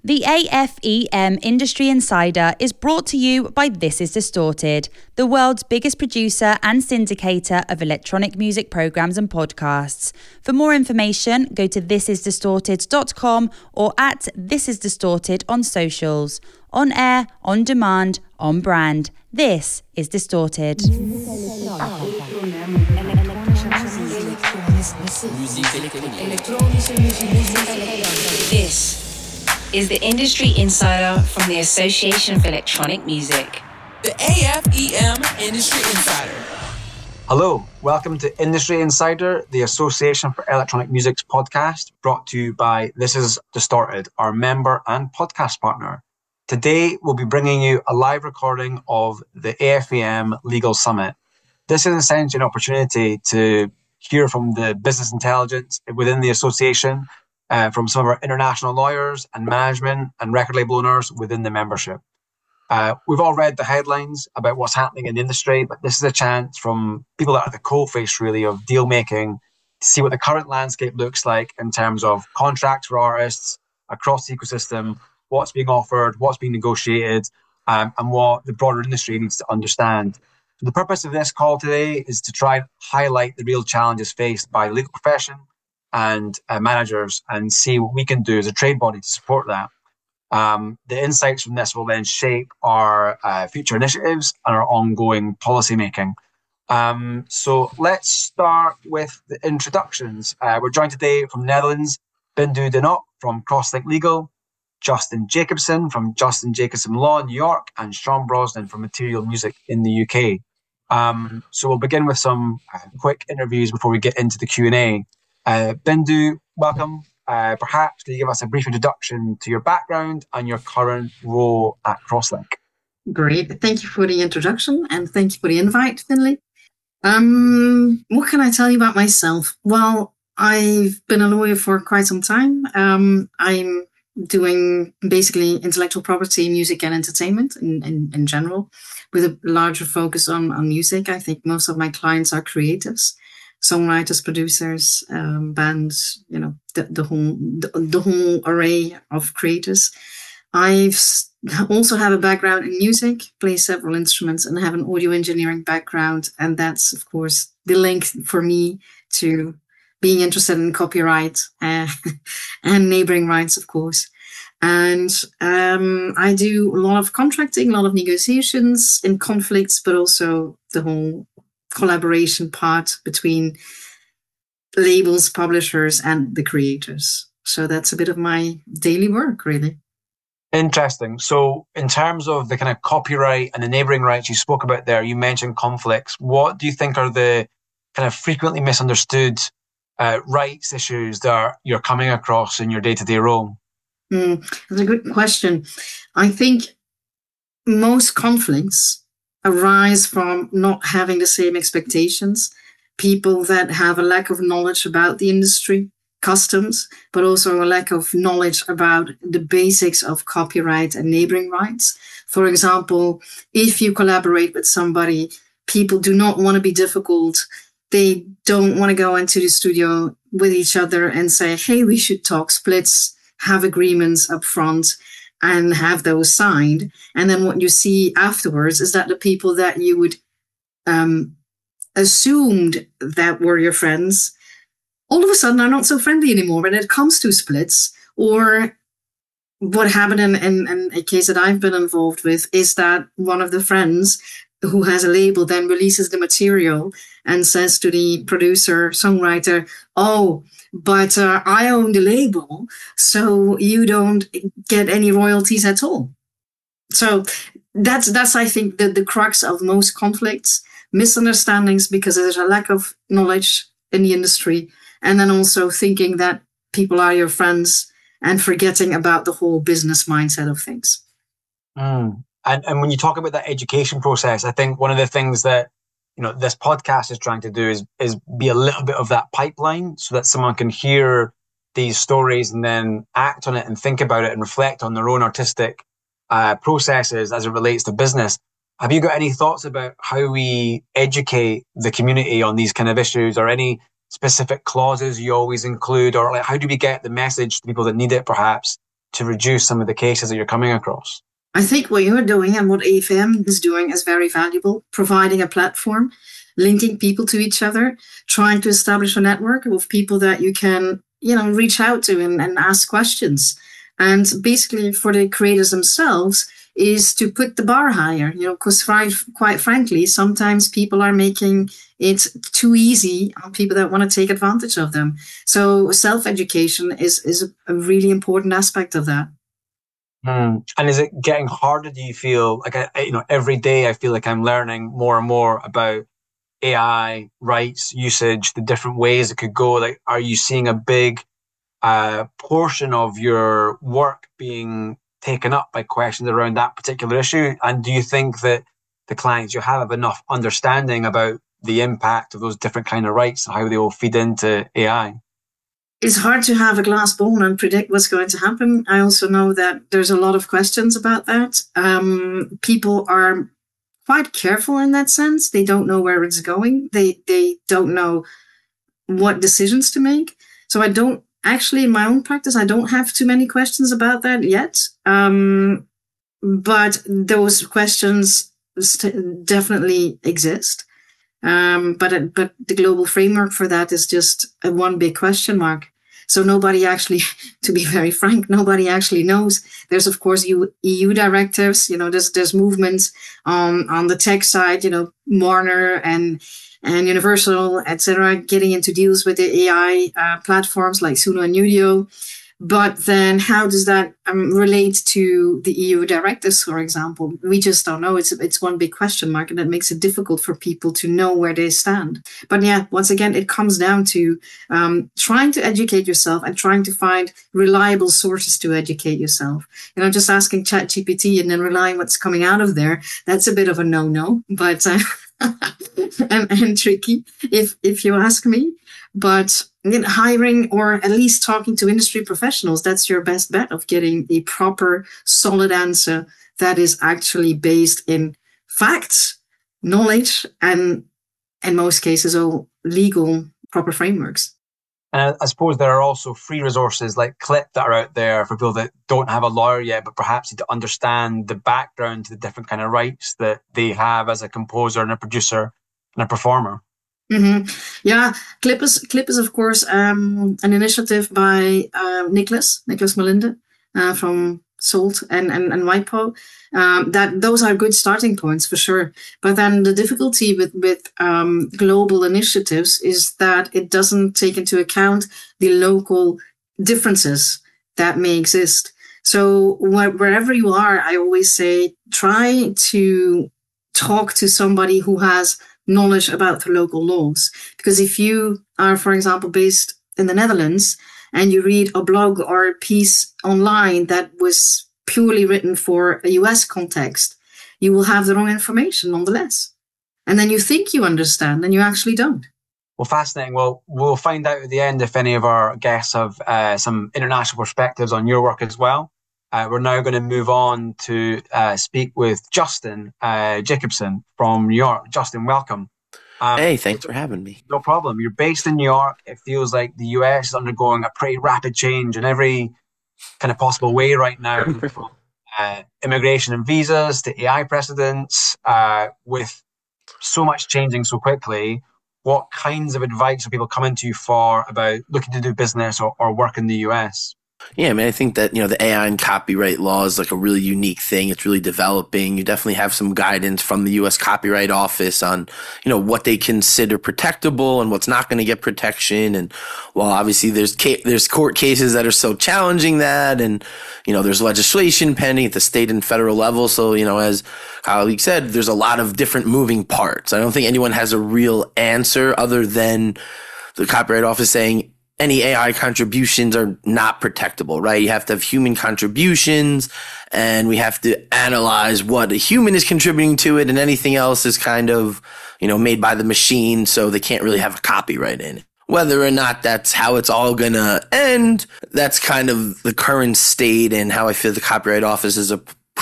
The AFEM Industry Insider is brought to you by This Is Distorted, the world's biggest producer and syndicator of electronic music programs and podcasts. For more information, go to thisisdistorted.com or at This Is Distorted on socials. On air, on demand, on brand. This is Distorted. This is the Industry Insider from the Association for Electronic Music. The AFEM Industry Insider. Hello, welcome to Industry Insider, the Association for Electronic Music's podcast, brought to you by This Is Distorted, our member and podcast partner. Today, we'll be bringing you a live recording of the AFEM Legal Summit. This is essentially an opportunity to hear from the business intelligence within the association, from some of our international lawyers and management and record label owners within the membership. We've all read the headlines about what's happening in the industry, but this is a chance from people that are the coalface really of deal making to see what the current landscape looks like in terms of contracts for artists across the ecosystem, what's being offered, what's being negotiated, and what the broader industry needs to understand. So the purpose of this call today is to try and highlight the real challenges faced by the legal profession and managers and see what we can do as a trade body to support that. The insights from this will then shape our future initiatives and our ongoing policy making. So let's start with the introductions. We're joined today from the Netherlands, Bindu Denop from Crosslink Legal, Justin Jacobson from Justin Jacobson Law in New York, and Sean Brosnan from Material Music in the UK. So we'll begin with some quick interviews before we get into the Q&A. Bindu, welcome. Perhaps can you give us a brief introduction to your background and your current role at Crosslink? Great. Thank you for the introduction and thank you for the invite, Finley. What can I tell you about myself? Well, I've been a lawyer for quite some time. I'm doing basically intellectual property, music and entertainment in general, with a larger focus on music. I think most of my clients are creatives. Songwriters, producers, bands, the whole array of creators. I've also have a background in music, play several instruments, and have an audio engineering background. And that's, of course, the link for me to being interested in copyright and neighboring rights, of course. And I do a lot of contracting, a lot of negotiations in conflicts, but also the whole collaboration part between labels, publishers, and the creators. So that's a bit of my daily work, really. Interesting. So in terms of the kind of copyright and the neighbouring rights you spoke about there, you mentioned conflicts. What do you think are the kind of frequently misunderstood rights issues that you're coming across in your day-to-day role? That's a good question. I think most conflicts arise from not having the same expectations, people that have a lack of knowledge about the industry, customs, but also a lack of knowledge about the basics of copyright and neighboring rights. For example, if you collaborate with somebody, people do not want to be difficult. They don't want to go into the studio with each other and say, hey, we should talk splits, have agreements up front, and have those signed. And then what you see afterwards is that the people that you would assumed that were your friends, all of a sudden are not so friendly anymore when it comes to splits. Or what happened in a case that I've been involved with is that one of the friends who has a label then releases the material and says to the producer, songwriter, oh, but I own the label, so you don't get any royalties at all. So that's I think, the crux of most conflicts, misunderstandings, because there's a lack of knowledge in the industry, and then also thinking that people are your friends and forgetting about the whole business mindset of things. And when you talk about that education process, I think one of the things that this podcast is trying to do is be a little bit of that pipeline so that someone can hear these stories and then act on it and think about it and reflect on their own artistic processes as it relates to business. Have you got any thoughts about how we educate the community on these kind of issues, or any specific clauses you always include, or like how do we get the message to people that need it perhaps to reduce some of the cases that you're coming across? I think what you're doing and what AFM is doing is very valuable, providing a platform, linking people to each other, trying to establish a network of people that you can, reach out to and ask questions. And basically for the creators themselves is to put the bar higher, because quite frankly, sometimes people are making it too easy on people that want to take advantage of them. So self-education is a really important aspect of that. And is it getting harder? Do you feel like, every day I feel like I'm learning more and more about AI, rights, usage, the different ways it could go? Like, are you seeing a big portion of your work being taken up by questions around that particular issue? And do you think that the clients you have enough understanding about the impact of those different kind of rights and how they all feed into AI? It's hard to have a glass ball and predict what's going to happen. I also know that there's a lot of questions about that. People are quite careful in that sense. They don't know where it's going. They don't know what decisions to make. So I don't actually, in my own practice, I don't have too many questions about that yet. But those questions definitely exist. But the global framework for that is just a one big question mark. So nobody actually, to be very frank, nobody actually knows. There's of course EU directives. There's movements on the tech side. Warner and Universal, etc., getting into deals with the AI platforms like Suno and Udio. But then how does that relate to the EU directives, for example? We just don't know. It's one big question mark, and that makes it difficult for people to know where they stand. But yeah, once again, it comes down to trying to educate yourself and trying to find reliable sources to educate yourself. Just asking ChatGPT and then relying what's coming out of there, that's a bit of a no-no, but and tricky if you ask me. But hiring or at least talking to industry professionals, that's your best bet of getting a proper, solid answer that is actually based in facts, knowledge, and in most cases, all legal proper frameworks. And I suppose there are also free resources like Clip that are out there for people that don't have a lawyer yet, but perhaps need to understand the background to the different kind of rights that they have as a composer and a producer and a performer. Mm-hmm. Yeah, Clip is of course an initiative by Nicholas Melinde from Salt and WIPO. That those are good starting points for sure. But then the difficulty with global initiatives is that it doesn't take into account the local differences that may exist. So wherever you are, I always say try to talk to somebody who has knowledge about the local laws. Because if you are, for example, based in the Netherlands and you read a blog or a piece online that was purely written for a US context, you will have the wrong information nonetheless. And then you think you understand and you actually don't. Well, fascinating. Well, we'll find out at the end if any of our guests have some international perspectives on your work as well. We're now going to move on to speak with Justin Jacobson from New York. Justin, welcome. Hey, thanks for having me. No problem. You're based in New York. It feels like the US is undergoing a pretty rapid change in every kind of possible way right now. From immigration and visas to AI precedents, with so much changing so quickly. What kinds of advice are people coming to you for about looking to do business or work in the US? Yeah, I mean, I think that, the AI and copyright law is like a really unique thing. It's really developing. You definitely have some guidance from the U.S. Copyright Office on, what they consider protectable and what's not going to get protection. And while obviously there's court cases that are so challenging that, and, there's legislation pending at the state and federal level. So, as colleague said, there's a lot of different moving parts. I don't think anyone has a real answer other than the Copyright Office saying, any AI contributions are not protectable, right? You have to have human contributions, and we have to analyze what a human is contributing to it, and anything else is kind of, made by the machine, so they can't really have a copyright in it. Whether or not that's how it's all gonna end, that's kind of the current state and how I feel the Copyright Office is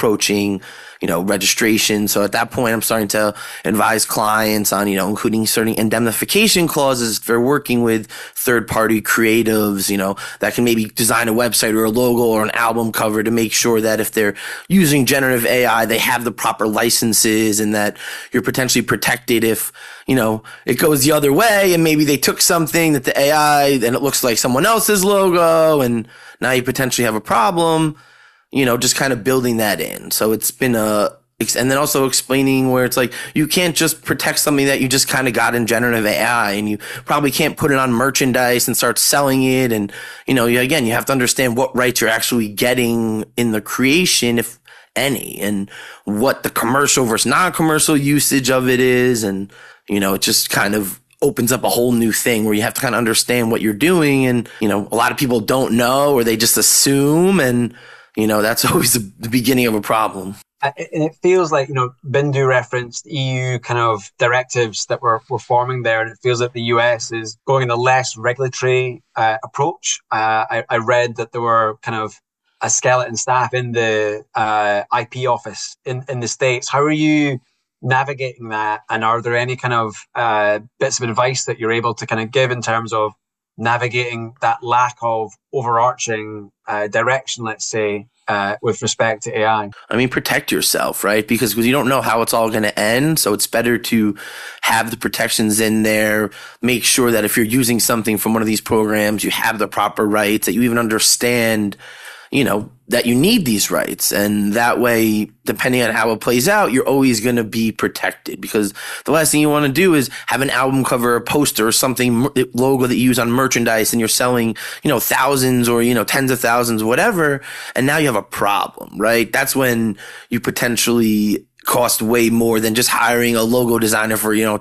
approaching, registration. So at that point, I'm starting to advise clients on, including certain indemnification clauses if they're working with third-party creatives, that can maybe design a website or a logo or an album cover to make sure that if they're using generative AI, they have the proper licenses and that you're potentially protected if, it goes the other way and maybe they took something that the AI and it looks like someone else's logo and now you potentially have a problem, just kind of building that in. So it's been and then also explaining where it's like, you can't just protect something that you just kind of got in generative AI and you probably can't put it on merchandise and start selling it. And, again, you have to understand what rights you're actually getting in the creation, if any, and what the commercial versus non-commercial usage of it is. And, it just kind of opens up a whole new thing where you have to kind of understand what you're doing. And, a lot of people don't know or they just assume. And, that's always the beginning of a problem. And it feels like, Bindu referenced EU kind of directives that were forming there. And it feels like the US is going in a less regulatory approach. I read that there were kind of a skeleton staff in the IP office in the States. How are you navigating that? And are there any kind of bits of advice that you're able to kind of give in terms of navigating that lack of overarching direction, let's say, with respect to AI? I mean, protect yourself, right? Because you don't know how it's all going to end. So it's better to have the protections in there. Make sure that if you're using something from one of these programs, you have the proper rights, that you even understand, that you need these rights. And that way, depending on how it plays out, you're always going to be protected, because the last thing you want to do is have an album cover, a poster, or something, logo that you use on merchandise, and you're selling, thousands or, tens of thousands, whatever. And now you have a problem, right? That's when you potentially cost way more than just hiring a logo designer for, $200,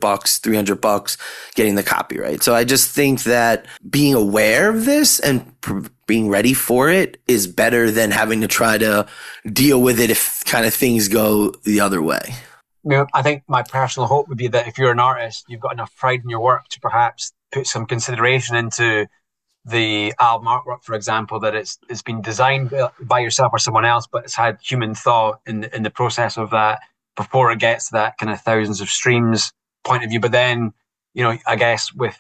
$300, getting the copyright. So I just think that being aware of this and being ready for it is better than having to try to deal with it if kind of things go the other way. I think my personal hope would be that if you're an artist, you've got enough pride in your work to perhaps put some consideration into the album artwork, for example, that it's been designed by yourself or someone else, but it's had human thought in the process of that before it gets to that kind of thousands of streams point of view. But then, I guess with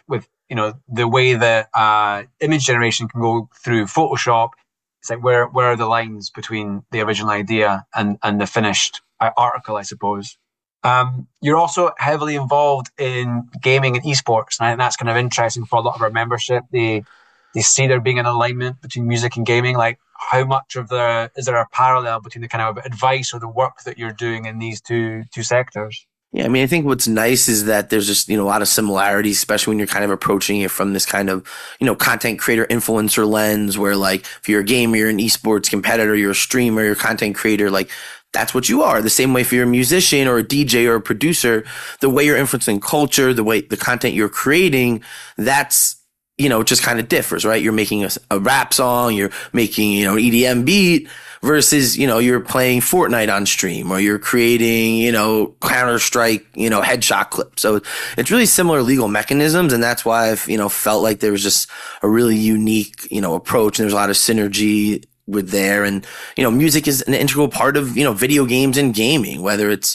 the way that image generation can go through Photoshop, it's like where are the lines between the original idea and the finished article, I suppose. You're also heavily involved in gaming and esports, and I think that's kind of interesting for a lot of our membership. They see there being an alignment between music and gaming. Like, how much is there a parallel between the kind of advice or the work that you're doing in these two sectors? Yeah, I mean, I think what's nice is that there's just, a lot of similarities, especially when you're kind of approaching it from this kind of, content creator influencer lens where, like, if you're a gamer, you're an esports competitor, you're a streamer, you're a content creator, like, that's what you are. The same way if you're a musician or a DJ or a producer, the way you're influencing culture, the way the content you're creating, that's, it just kind of differs, right? You're making a rap song, you're making, an EDM beat versus, you're playing Fortnite on stream or you're creating, Counter-Strike, headshot clips. So it's really similar legal mechanisms. And that's why I've, felt like there was just a really unique, approach, and there's a lot of synergy with there. And, music is an integral part of, video games and gaming, whether it's,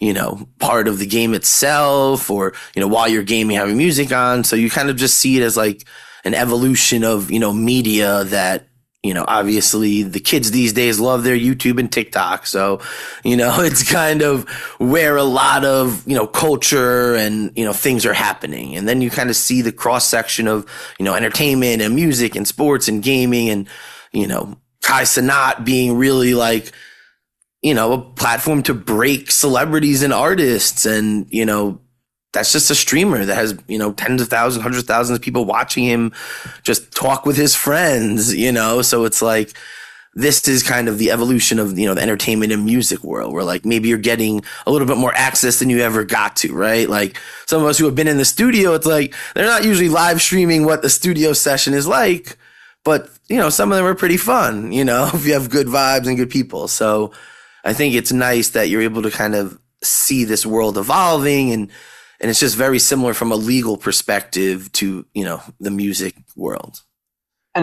part of the game itself or, while you're gaming, having music on. So you kind of just see it as like an evolution of, media that, obviously the kids these days love their YouTube and TikTok. So, it's kind of where a lot of, culture and, things are happening. And then you kind of see the cross section of, entertainment and music and sports and gaming and, Kai Cenat being really like, a platform to break celebrities and artists. And, that's just a streamer that has, tens of thousands, hundreds of thousands of people watching him just talk with his friends, So it's like, this is kind of the evolution of, the entertainment and music world where like maybe you're getting a little bit more access than you ever got to, right? Like some of us who have been in the studio, it's like, they're not usually live streaming what the studio session is like, but, some of them are pretty fun, if you have good vibes and good people. So I think it's nice that you're able to kind of see this world evolving and it's just very similar from a legal perspective to, the music world. And is it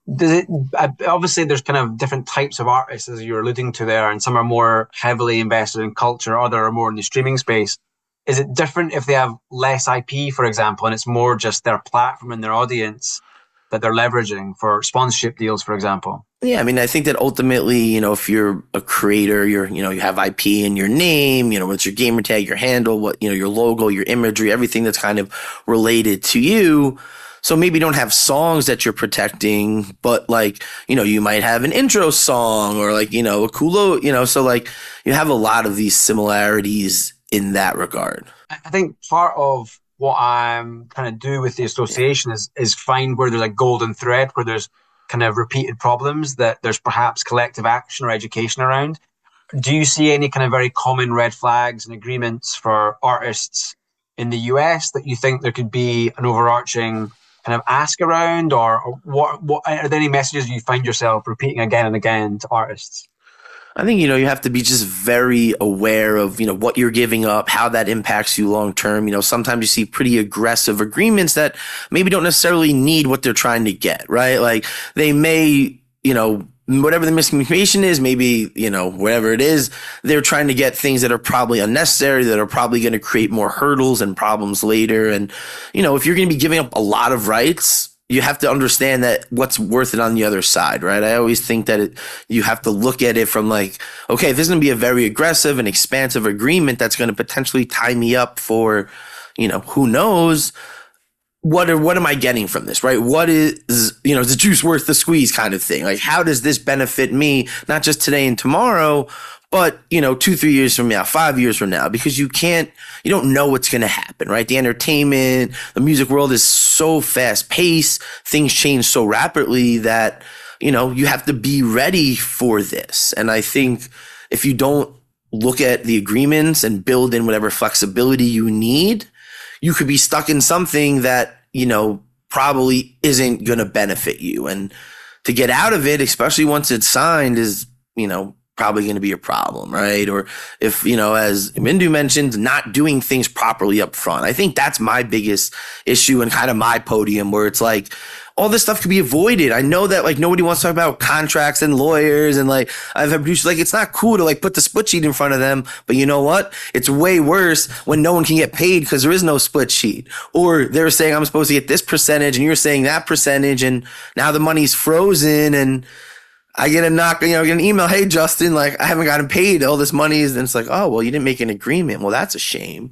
Does it obviously there's kind of different types of artists as you're alluding to there, and some are more heavily invested in culture, other are more in the streaming space. Is it different if they have less IP, for example, and it's more just their platform and their audience that they're leveraging for sponsorship deals, for example? Yeah, I mean, I think that ultimately, if you're a creator, you have IP in your name, what's your gamer tag, your handle, what, your logo, your imagery, everything that's kind of related to you. So maybe you don't have songs that you're protecting, but you might have an intro song or a cool, so you have a lot of these similarities in that regard. I think part of what I'm trying to do with the association is find where there's a golden thread, where there's kind of repeated problems that there's perhaps collective action or education around. Do you see any kind of very common red flags and agreements for artists in the US that you think there could be an overarching kind of ask around, or what are there any messages you find yourself repeating again and again to artists? I think, you have to be just very aware of, what you're giving up, how that impacts you long term. Sometimes you see pretty aggressive agreements that maybe don't necessarily need what they're trying to get, right? Like they may, whatever the miscommunication is, maybe, whatever it is, they're trying to get things that are probably unnecessary, that are probably going to create more hurdles and problems later. And, if you're going to be giving up a lot of rights, you have to understand that what's worth it on the other side, right? I always think that you have to look at it from okay, this is going to be a very aggressive and expansive agreement that's going to potentially tie me up for, who knows. What am I getting from this, right? What is, is the juice worth the squeeze kind of thing? Like, how does this benefit me, not just today and tomorrow, but, 2-3 years from now, 5 years from now? Because you don't know what's going to happen, right? The entertainment, the music world is so fast paced. Things change so rapidly that, you have to be ready for this. And I think if you don't look at the agreements and build in whatever flexibility you need, you could be stuck in something that, probably isn't going to benefit you. And to get out of it, especially once it's signed, is, probably going to be a problem, right? Or if, as Mindu mentioned, not doing things properly up front. I think that's my biggest issue and kind of my podium, where it's all this stuff could be avoided. I know that nobody wants to talk about contracts and lawyers, and I've had producers it's not cool to put the split sheet in front of them, but you know what? It's way worse when no one can get paid because there is no split sheet. Or they're saying I'm supposed to get this percentage and you're saying that percentage, and now the money's frozen, and I get a knock, get an email, hey, Justin, I haven't gotten paid. All this money is, and it's oh, well, you didn't make an agreement. Well, that's a shame,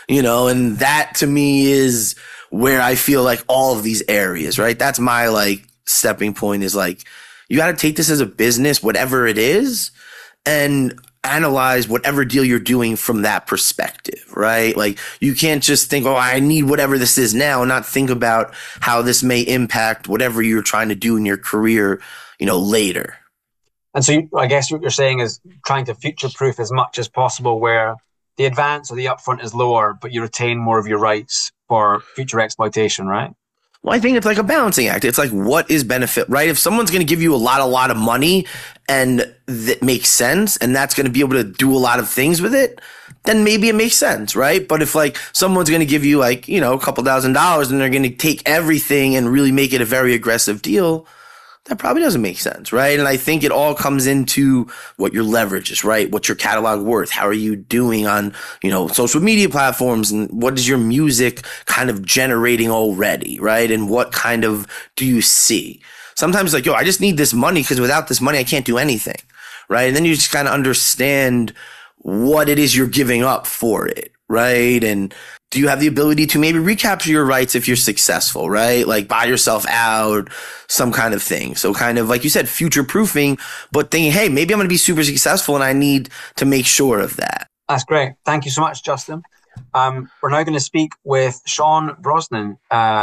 and that to me is where I feel all of these areas, right? That's my stepping point is you got to take this as a business, whatever it is, and analyze whatever deal you're doing from that perspective, right? You can't just think, oh, I need whatever this is now, and not think about how this may impact whatever you're trying to do in your career, later. And so I guess what you're saying is trying to future-proof as much as possible, where the advance or the upfront is lower, but you retain more of your rights for future exploitation, right? Well, I think it's a balancing act. It's what is benefit, right? If someone's going to give you a lot of money and that makes sense, and that's going to be able to do a lot of things with it, then maybe it makes sense, right? But if someone's going to give you a couple $1,000 and they're going to take everything and really make it a very aggressive deal, that probably doesn't make sense, right? And I think it all comes into what your leverage is, right? What's your catalog worth? How are you doing on, social media platforms? And what is your music kind of generating already, right? And what kind of do you see? Sometimes I just need this money because without this money, I can't do anything, right? And then you just kind of understand what it is you're giving up for it, right? And do you have the ability to maybe recapture your rights if you're successful, right? Buy yourself out, some kind of thing. So kind of, like you said, future proofing, but thinking, hey, maybe I'm going to be super successful and I need to make sure of that. That's great. Thank you so much, Justin. We're now going to speak with Sean Brosnan.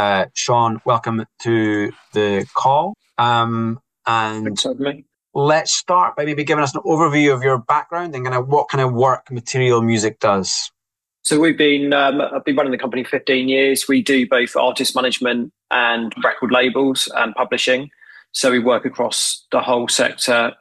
Sean, welcome to the call. Thanks for having me. Let's start by maybe giving us an overview of your background and what kind of work Material Music does. So I've been running the company 15 years. We do both artist management and record labels and publishing. So we work across the whole sector.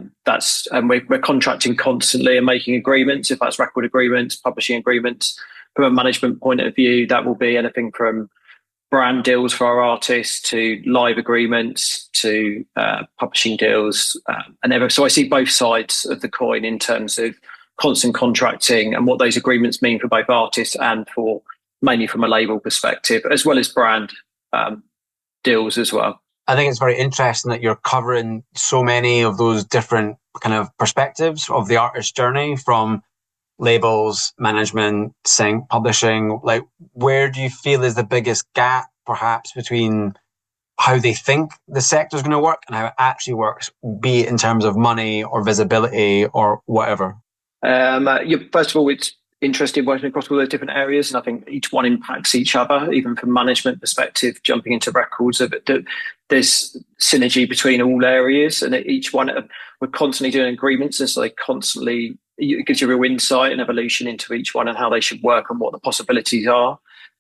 We're contracting constantly and making agreements. If that's record agreements, publishing agreements. From a management point of view, that will be anything from brand deals for our artists to live agreements to publishing deals so I see both sides of the coin in terms of constant contracting and what those agreements mean for both artists and for mainly from a label perspective, as well as brand deals as well. I think it's very interesting that you're covering so many of those different kind of perspectives of the artist journey, from labels, management, sync, publishing. Like, where do you feel is the biggest gap perhaps between how they think the sector is going to work and how it actually works, be it in terms of money or visibility or whatever? First of all, it's interesting working across all those different areas, and I think each one impacts each other. Even from management perspective, jumping into records, there's synergy between all areas, and each one we're constantly doing agreements, and so it gives you real insight and evolution into each one and how they should work and what the possibilities are.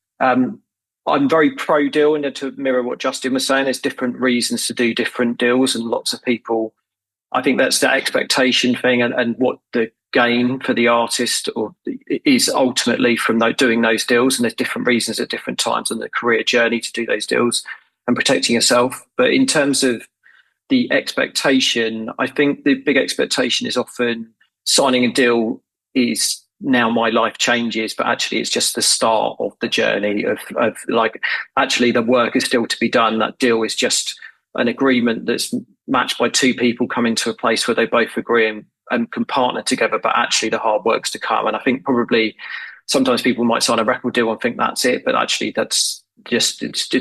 I'm very pro deal, and to mirror what Justin was saying, there's different reasons to do different deals, and lots of people, I think that's the expectation thing, and what the gain for the artist is ultimately from doing those deals. And there's different reasons at different times in the career journey to do those deals and protecting yourself. But in terms of the expectation, I think the big expectation is often signing a deal is now my life changes, but actually it's just the start of the journey of like, actually the work is still to be done. That deal is just an agreement that's matched by two people coming to a place where they both agree and can partner together, but actually the hard work's to come. And I think probably sometimes people might sign a record deal and think that's it, but actually that's just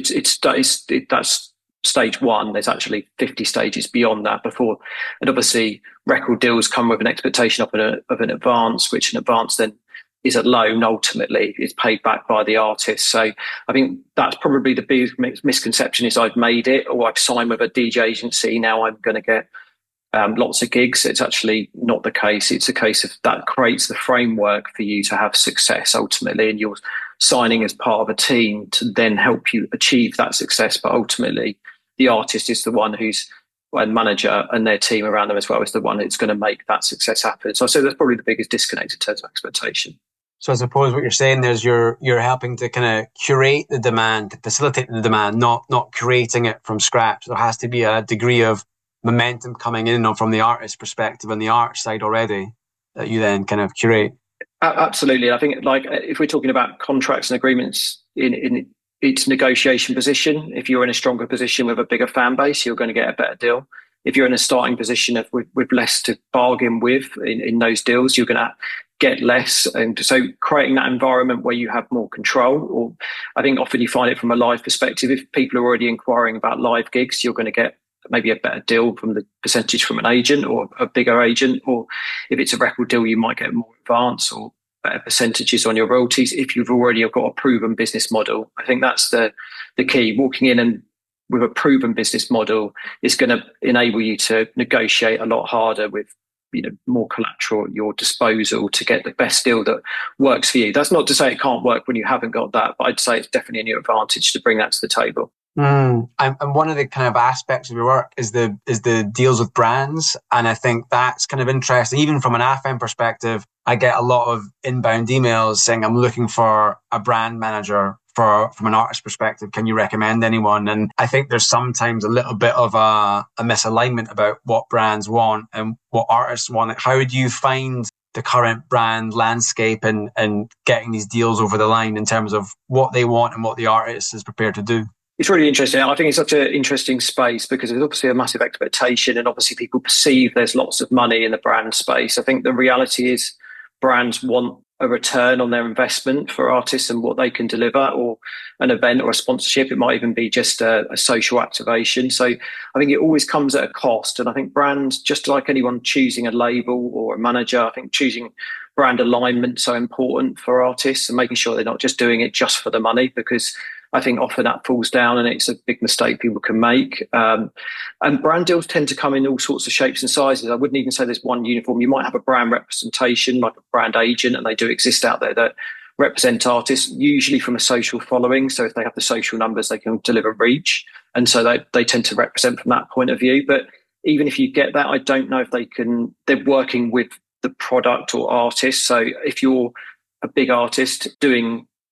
that's stage one. There's actually 50 stages beyond that before, and obviously record deals come with an expectation of an advance, which an advance then is a loan. Ultimately, is paid back by the artist. So I think that's probably the biggest misconception is I've made it, or I've signed with a DJ agency, now I'm going to get lots of gigs. It's actually not the case. It's a case of that creates the framework for you to have success ultimately, and you're signing as part of a team to then help you achieve that success. But ultimately, the artist is the one and manager and their team around them as well is the one that's going to make that success happen. So I say that's probably the biggest disconnect in terms of expectation. So I suppose what you're saying is you're helping to kind of curate the demand, to facilitate the demand, not creating it from scratch. There has to be a degree of momentum coming in from the artist perspective and the art side already that you then kind of curate. Absolutely. I think like if we're talking about contracts and agreements in its negotiation position, if you're in a stronger position with a bigger fan base, you're going to get a better deal. If you're in a starting position with less to bargain with in those deals, you're going to get less. And so creating that environment where you have more control, or I think often you find it from a live perspective. If people are already inquiring about live gigs, you're going to get maybe a better deal from the percentage from an agent or a bigger agent. Or if it's a record deal, you might get more advance or better percentages on your royalties if you've already got a proven business model. I think that's the key. Walking in and with a proven business model is going to enable you to negotiate a lot harder with more collateral at your disposal to get the best deal that works for you. That's not to say it can't work when you haven't got that, but I'd say it's definitely in your advantage to bring that to the table. And one of the kind of aspects of your work is the deals with brands, and I think that's kind of interesting. Even from an AFM perspective, I get a lot of inbound emails saying I'm looking for a brand manager from an artist perspective. Can you recommend anyone? And I think there's sometimes a little bit of a misalignment about what brands want and what artists want. How do you find the current brand landscape and getting these deals over the line in terms of what they want and what the artist is prepared to do? It's really interesting. I think it's such an interesting space because there's obviously a massive expectation and obviously people perceive there's lots of money in the brand space. I think the reality is brands want a return on their investment for artists and what they can deliver, or an event or a sponsorship. It might even be just a social activation. So I think it always comes at a cost. And I think brands, just like anyone choosing a label or a manager, I think choosing brand alignment is so important for artists and making sure they're not just doing it just for the money, because I think often that falls down and it's a big mistake people can make. And brand deals tend to come in all sorts of shapes and sizes. I wouldn't even say there's one uniform. You might have a brand representation, like a brand agent, and they do exist out there that represent artists, usually from a social following. So if they have the social numbers, they can deliver reach. And so they tend to represent from that point of view. But even if you get that, I don't know if they're working with the product or artist. So if you're a big artist doing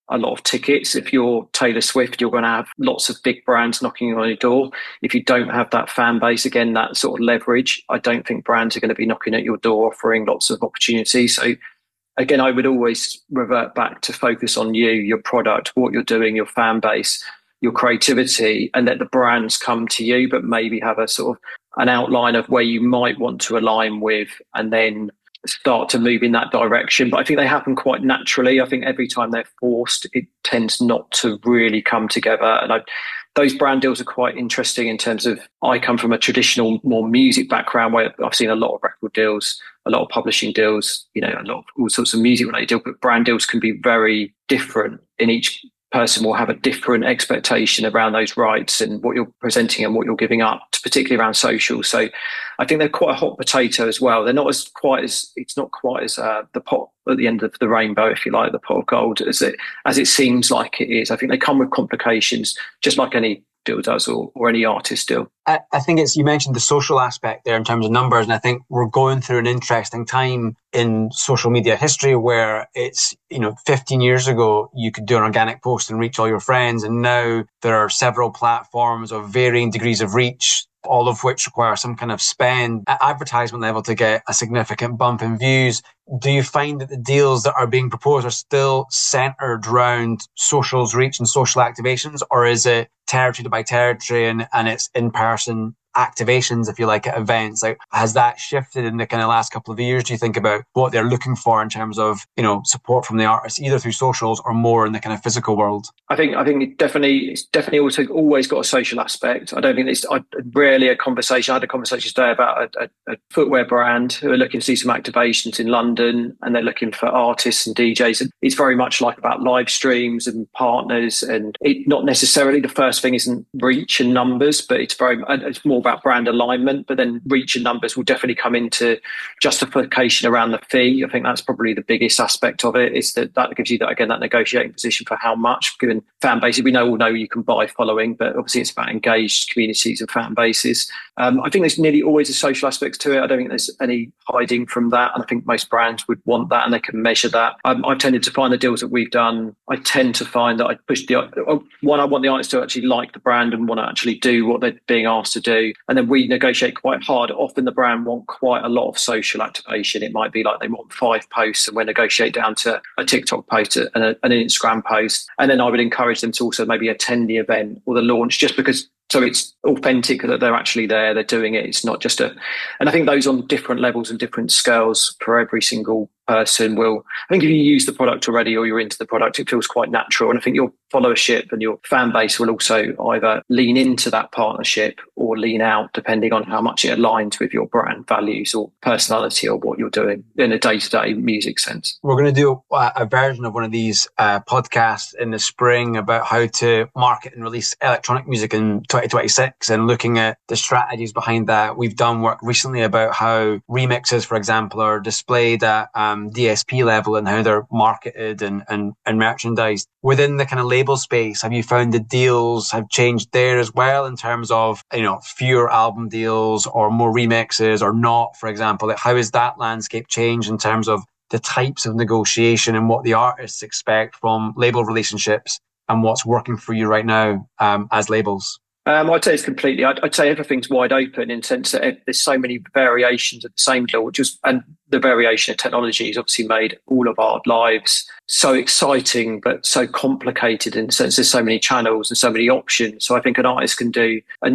a lot of tickets. If you're Taylor Swift, you're going to have lots of big brands knocking on your door. If you don't have that fan base, again, that sort of leverage, I don't think brands are going to be knocking at your door offering lots of opportunities. So again, I would always revert back to focus on you, your product, what you're doing, your fan base, your creativity, and let the brands come to you, but maybe have a sort of an outline of where you might want to align with, and then start to move in that direction. But I think they happen quite naturally. I think every time they're forced, it tends not to really come together. And those brand deals are quite interesting in terms of, I come from a traditional, more music background where I've seen a lot of record deals, a lot of publishing deals, a lot of all sorts of music related deals, but brand deals can be very different. In each person will have a different expectation around those rights and what you're presenting and what you're giving up, particularly around social. So I think they're quite a hot potato as well. They're not it's not quite as the pot at the end of the rainbow, if you like, the pot of gold, as it seems like it is. I think they come with complications, just like any deal does, or any artist deal. I think you mentioned the social aspect there in terms of numbers, and I think we're going through an interesting time in social media history where it's, 15 years ago you could do an organic post and reach all your friends, and now there are several platforms of varying degrees of reach, all of which require some kind of spend at advertisement level to get a significant bump in views. Do you find that the deals that are being proposed are still centered around socials reach and social activations, or is it territory by territory and it's in-person activations, if you like, at events? Like, has that shifted in the kind of last couple of years? Do you think about what they're looking for in terms of, support from the artists, either through socials or more in the kind of physical world? I think it's definitely also always got a social aspect. I don't think it's rarely a conversation. I had a conversation today about a footwear brand who are looking to see some activations in London, and they're looking for artists and DJs. And it's very much like about live streams and partners, and it not necessarily the first thing isn't reach and numbers, but it's more about brand alignment. But then reach and numbers will definitely come into justification around the fee. I think that's probably the biggest aspect of it, is that gives you that negotiating position for how much, given fan bases. We all know you can buy following, but obviously it's about engaged communities and fan bases. I think there's nearly always a social aspect to it. I don't think there's any hiding from that, and I think most brands would want that, and they can measure that. I've tended to find the deals that we've done, I tend to find that I push I want the artist to actually like the brand and want to actually do what they're being asked to do, and then we negotiate quite hard. Often the brand want quite a lot of social activation. It might be like they want 5 posts, and we negotiate down to a TikTok post and an Instagram post, and then I would encourage them to also maybe attend the event or the launch, just because, so it's authentic that they're actually there, they're doing it. It's not just and I think those on different levels and different scales for every single person will, I think if you use the product already or you're into the product, it feels quite natural. And I think your followership and your fan base will also either lean into that partnership or lean out, depending on how much it aligns with your brand values or personality or what you're doing in a day-to-day music sense. We're going to do a version of one of these podcasts in the spring about how to market and release electronic music in 2026, and looking at the strategies behind that. We've done work recently about how remixes, for example, are displayed at DSP level and how they're marketed and merchandised. Within the kind of label space, have you found the deals have changed there as well, in terms of, fewer album deals or more remixes or not, for example? Like, how has that landscape changed in terms of the types of negotiation and what the artists expect from label relationships, and what's working for you right now as labels? I'd say it's completely. I'd say everything's wide open in the sense that there's so many variations of the same deal, and the variation of technology has obviously made all of our lives so exciting, but so complicated in the sense there's so many channels and so many options. So I think an artist can do a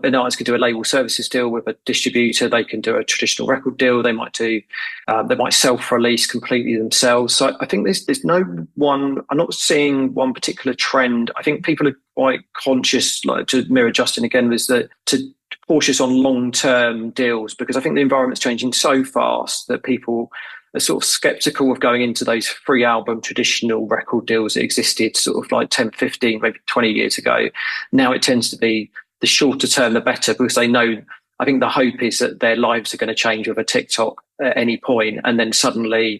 label services deal with a distributor. They can do a traditional record deal. They might self-release completely themselves. So I think there's no one. I'm not seeing one particular trend. I think people are quite conscious, like to mirror Justin again, was that to cautious on long-term deals, because I think the environment's changing so fast that people are sort of skeptical of going into those 3-album traditional record deals that existed sort of like 10, 15, maybe 20 years ago. Now it tends to be the shorter term, the better, because they know, I think the hope is that their lives are going to change with a TikTok at any point. And then suddenly,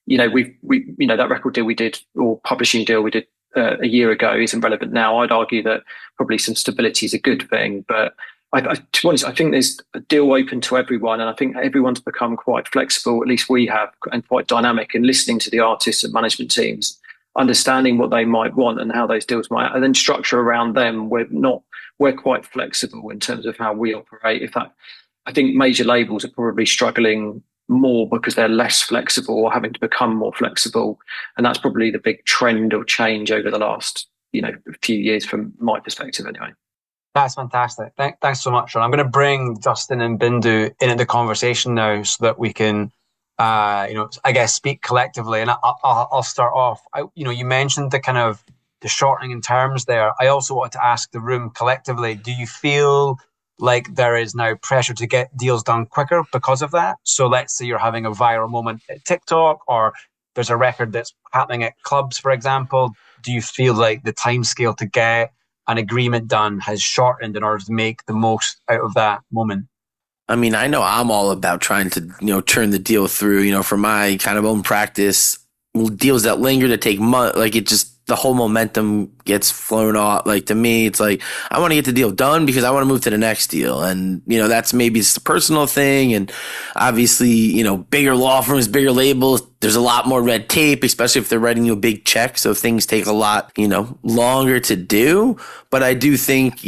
that record deal we did, or publishing deal we did a year ago, isn't relevant now. I'd argue that probably some stability is a good thing, but to be honest, I think there's a deal open to everyone, and I think everyone's become quite flexible, at least we have, and quite dynamic in listening to the artists and management teams. understanding what they might want and how those deals might, and then structure around them. We're quite flexible in terms of how we operate. I think major labels are probably struggling more because they're less flexible or having to become more flexible. And that's probably the big trend or change over the last, few years from my perspective anyway. That's fantastic. Thanks so much, Sean. I'm going to bring Justin and Bindu into the conversation now so that we can, I guess, speak collectively. And I'll start off. You mentioned the kind of the shortening in terms there. I also wanted to ask the room collectively, do you feel like there is now pressure to get deals done quicker because of that? So let's say you're having a viral moment at TikTok, or there's a record that's happening at clubs, for example. Do you feel like the timescale to get an agreement done has shortened in order to make the most out of that moment? I mean, I know I'm all about trying to, turn the deal through, for my kind of own practice, deals that linger, that take months, like the whole momentum gets flown off. Like, to me, it's like, I want to get the deal done because I want to move to the next deal. And, that's maybe it's a personal thing. And obviously, bigger law firms, bigger labels, there's a lot more red tape, especially if they're writing you a big check. So things take a lot, longer to do. But I do think,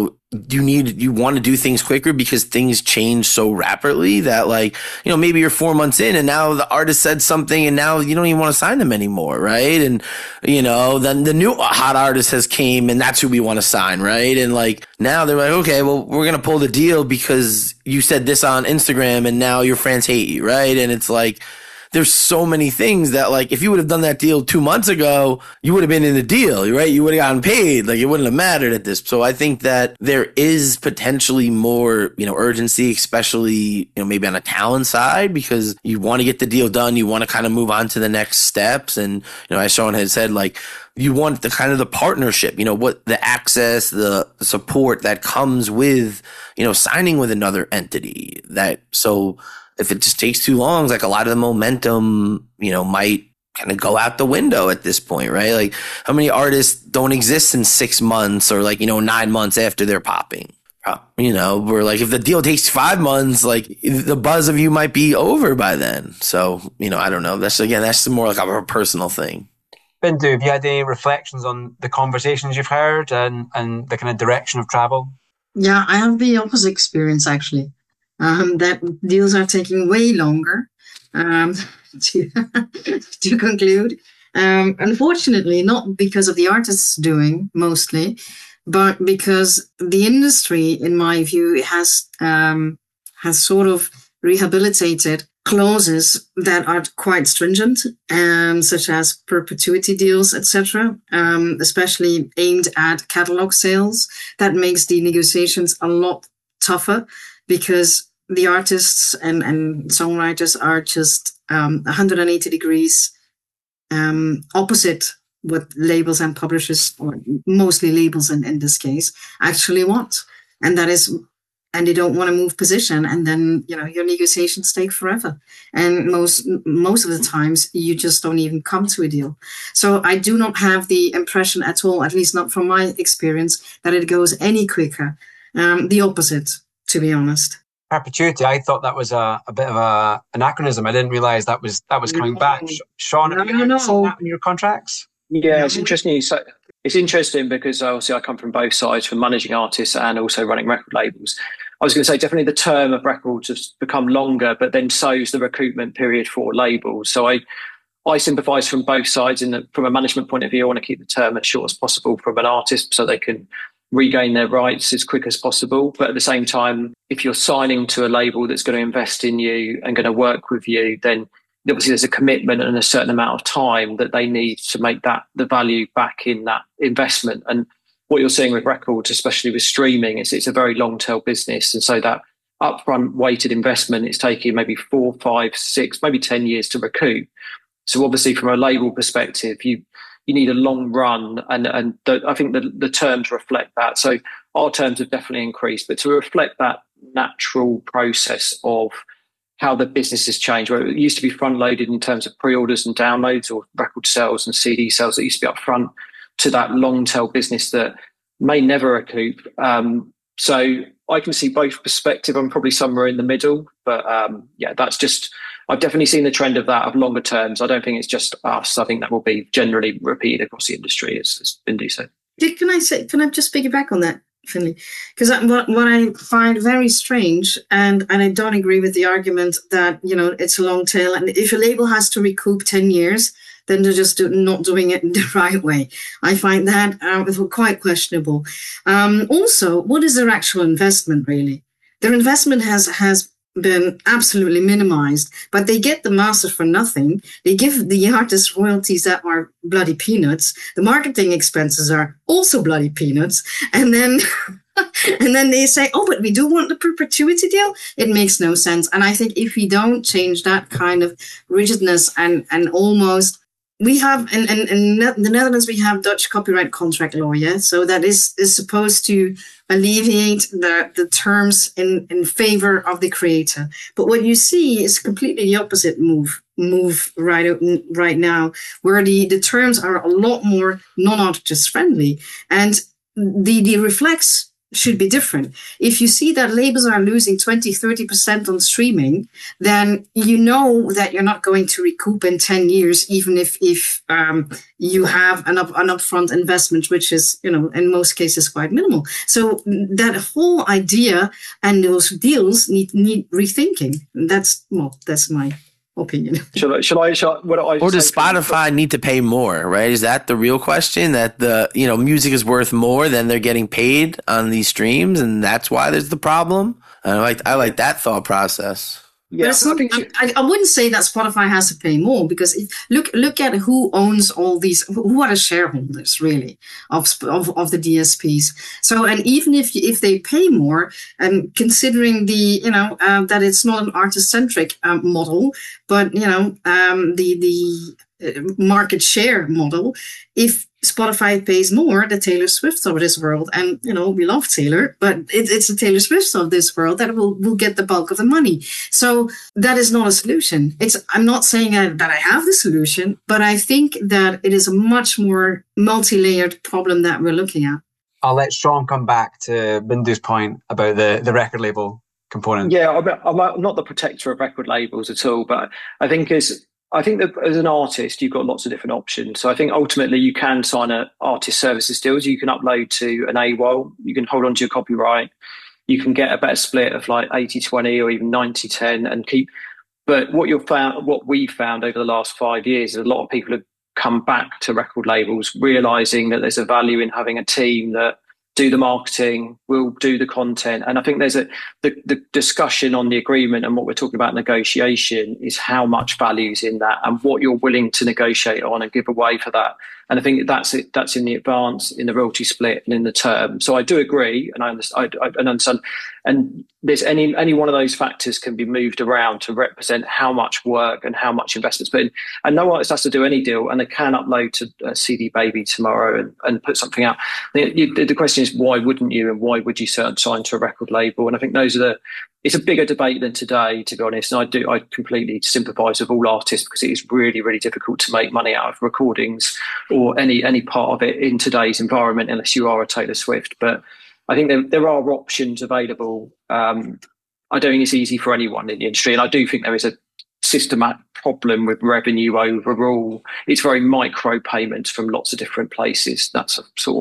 you want to do things quicker because things change so rapidly that, like, maybe you're 4 months in and now the artist said something and now you don't even want to sign them anymore. Right. And, then the new hot artist has came and that's who we want to sign. Right. And like, now they're like, okay, well, we're going to pull the deal because you said this on Instagram and now your fans hate you. Right. And it's like, there's so many things that, like, if you would have done that deal 2 months ago, you would have been in the deal, right? You would have gotten paid. Like, it wouldn't have mattered at this. So I think that there is potentially more, urgency, especially, maybe on a talent side, because you want to get the deal done. You want to kind of move on to the next steps. And, as Sean had said, like, you want the kind of the partnership, what the access, the support that comes with, signing with another entity. So if it just takes too long, it's like a lot of the momentum, might kind of go out the window at this point, right? Like, how many artists don't exist in 6 months or 9 months after they're popping? Where, like, if the deal takes 5 months, like, the buzz of you might be over by then. So, I don't know. That's more like a personal thing. Bindu, have you had any reflections on the conversations you've heard and the kind of direction of travel? Yeah, I have the opposite experience, actually. That deals are taking way longer to conclude. Unfortunately, not because of the artists doing mostly, but because the industry, in my view, has sort of rehabilitated clauses that are quite stringent, such as perpetuity deals, etc., especially aimed at catalog sales. That makes the negotiations a lot tougher, because the artists and songwriters are just 180 degrees opposite what labels and publishers, or mostly labels in this case, actually want. And they don't want to move position. And then, your negotiations take forever. And most of the times you just don't even come to a deal. So I do not have the impression at all, at least not from my experience, that it goes any quicker. The opposite, to be honest. Perpetuity, I thought that was a bit of an anachronism. I didn't realize that was coming back. Sean, have you seen that in your contracts? Yeah, it's interesting. So it's interesting because obviously I come from both sides, from managing artists and also running record labels. I was going to say definitely the term of records has become longer, but then so is the recoupment period for labels. So I sympathise from both sides. From a management point of view, I want to keep the term as short as possible from an artist so they can regain their rights as quick as possible. But at the same time, if you're signing to a label that's going to invest in you and going to work with you, then obviously there's a commitment and a certain amount of time that they need to make that the value back in that investment. And what you're seeing with records, especially with streaming, is it's a very long-tail business. And so that upfront weighted investment is taking maybe 4, 5, 6, maybe 10 years to recoup. So obviously from a label perspective, you need a long run, and I think the terms reflect that. So our terms have definitely increased, but to reflect that natural process of how the business has changed, where it used to be front-loaded in terms of pre-orders and downloads or record sales and CD sales that used to be up front, to that long-tail business that may never recoup. So I can see both perspective. I'm probably somewhere in the middle, but that's just, I've definitely seen the trend of that of longer terms. I don't think it's just us. I think that will be generally repeated across the industry, as Bindi said. Can I just piggyback on that, Finley? Because what I find very strange, and I don't agree with the argument that, it's a long tail, and if a label has to recoup 10 years, then they're just not doing it in the right way. I find that quite questionable. Also, what is their actual investment, really? Their investment has been absolutely minimized, but they get the masters for nothing. They give the artists royalties that are bloody peanuts. The marketing expenses are also bloody peanuts. And then and then they say, oh, but we do want the perpetuity deal. It makes no sense. And I think if we don't change that kind of rigidness and almost, we have in the Netherlands, we have Dutch copyright contract law, yeah. So that is supposed to alleviate the terms in favor of the creator. But what you see is completely the opposite move right now, where the terms are a lot more non-artist friendly, and the reflex should be different. If you see that labels are losing 20-30% on streaming, then you know that you're not going to recoup in 10 years, even if you have an upfront investment, which is, in most cases quite minimal. So that whole idea and those deals need rethinking. That's my opinion. Or does Spotify need to pay more, right? Is that the real question? That the music is worth more than they're getting paid on these streams, and that's why there's the problem? I like that thought process. Yeah, I wouldn't say that Spotify has to pay more, because look at who owns all these. Who are the shareholders really of the DSPs? So, and even if they pay more, and considering that it's not an artist centric model, but the market share model, if Spotify pays more, the Taylor Swift of this world, and we love Taylor, but it's the Taylor Swift of this world that will get the bulk of the money. So that is not a solution. I'm not saying that I have the solution, but I think that it is a much more multi-layered problem that we're looking at. I'll let Sean come back to Bindu's point about the record label component. Yeah, I'm not the protector of record labels at all, but I think that as an artist, you've got lots of different options. So I think ultimately you can sign an artist services deals. You can upload to an AWOL. You can hold on to your copyright. You can get a better split of like 80-20 or even 90-10 and keep. But what we found over the last 5 years is a lot of people have come back to record labels, realizing that there's a value in having a team that do the marketing, will do the content. And I think there's the discussion on the agreement, and what we're talking about negotiation is how much value's in that and what you're willing to negotiate on and give away for that. And I think that's in the advance, in the royalty split and in the term. So I do agree, and I understand. And there's any one of those factors can be moved around to represent how much work and how much investment's put in. And no artist has to do any deal, and they can upload to CD Baby tomorrow and put something out. The question is, why wouldn't you, and why would you sign to a record label? And I think it's a bigger debate than today, to be honest. And I completely sympathise with all artists, because it is really, really difficult to make money out of recordings or any part of it in today's environment, unless you are a Taylor Swift. But I think there are options available. I don't think it's easy for anyone in the industry, and I do think there is a systematic problem with revenue overall. It's very micro payments from lots of different places. That's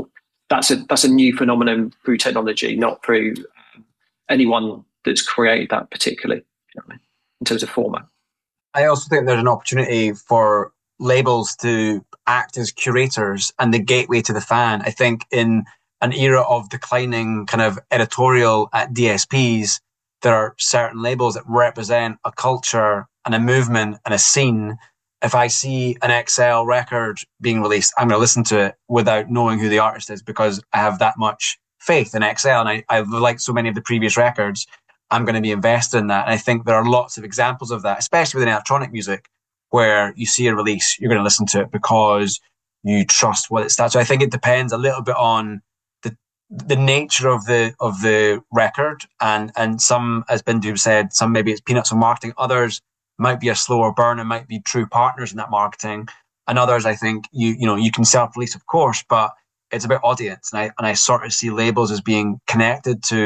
a new phenomenon through technology, not through anyone that's created that particularly, in terms of format. I also think there's an opportunity for labels to act as curators and the gateway to the fan. I think in an era of declining kind of editorial at DSPs, there are certain labels that represent a culture and a movement and a scene. If I see an XL record being released, I'm going to listen to it without knowing who the artist is, because I have that much faith in XL, and I've liked so many of the previous records. I'm going to be invested in that. And I think there are lots of examples of that, especially within electronic music, where you see a release, you're going to listen to it because you trust what it's that. So I think it depends a little bit on the nature of the record, and some, as Bindu said, some maybe it's peanuts of marketing, others might be a slower burn and might be true partners in that marketing, and others I think you can self-release, of course, but it's about audience, and I sort of see labels as being connected to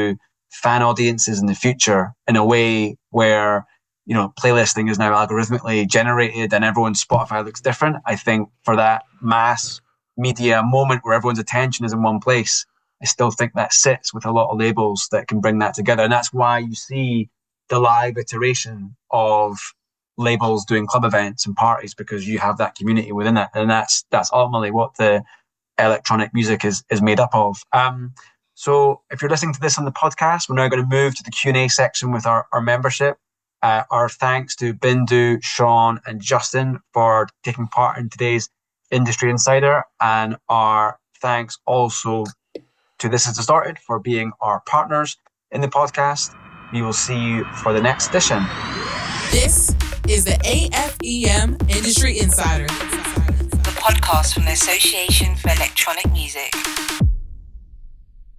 fan audiences in the future in a way where, you know, playlisting is now algorithmically generated and everyone's Spotify looks different. I think for that mass media moment where everyone's attention is in one place, I still think that sits with a lot of labels that can bring that together. And that's why you see the live iteration of labels doing club events and parties, because you have that community within it. And that's ultimately what the electronic music is made up of. So if you're listening to this on the podcast, we're now going to move to the Q&A section with our membership. Our thanks to Bindu, Sean and Justin for taking part in today's Industry Insider, and our thanks also to This Is Distorted for being our partners in the podcast. We will see you for the next edition. This is the AFEM Industry Insider, the podcast from the Association for Electronic Music.